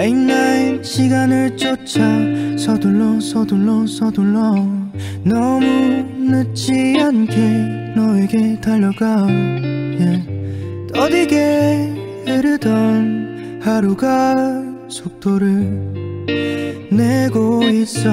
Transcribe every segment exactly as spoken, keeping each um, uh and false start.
Late night 시간을 쫓아 서둘러 서둘러 서둘러 너무 늦지 않게 너에게 달려가 yeah. 더디게 흐르던 하루가 속도를 내고 있어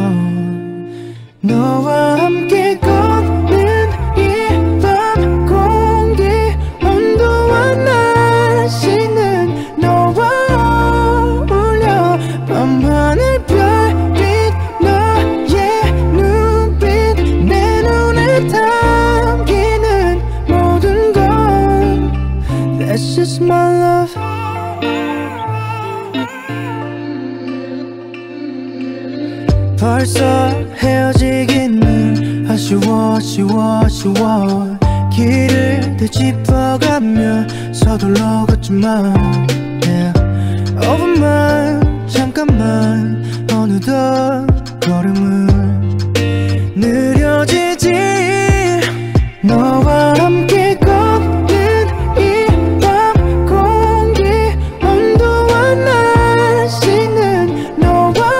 너와 함께 걷는 이 밤 공기 온도와 날씨는 너와 어울려 밤하늘 별빛 너의 눈빛 내 눈에 담기는 모든 건 That's just my love 벌써 헤어지기는 아쉬워 아쉬워 아쉬워 길을 되짚어가며 서둘러 걷지만 yeah. 오 분만 잠깐만 어느덧 걸음은 느려지지 너와 함께 걷는 이 밤 공기 온도와 날씨는 너와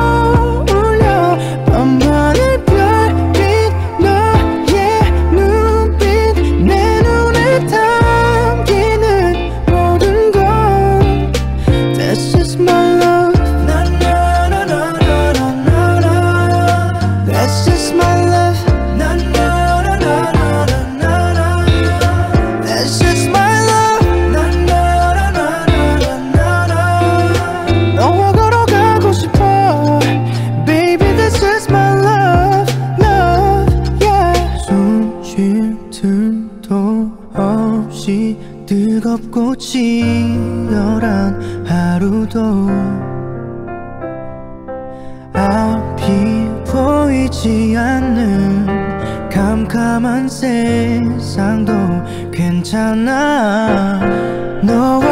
밤하늘 별빛 너의 눈빛 내 눈에 담기는 모든 건 That's just my love na na na na na na na That's just my love na na na na na na na That's just my love na na na na na na 너와 걸어가고 싶어 Baby that's just my love love yeah 숨 쉴 틈도 없이 뜨겁고 치열한 하루도 앞이 보이지 않는 캄캄한 세상도 괜찮아 너와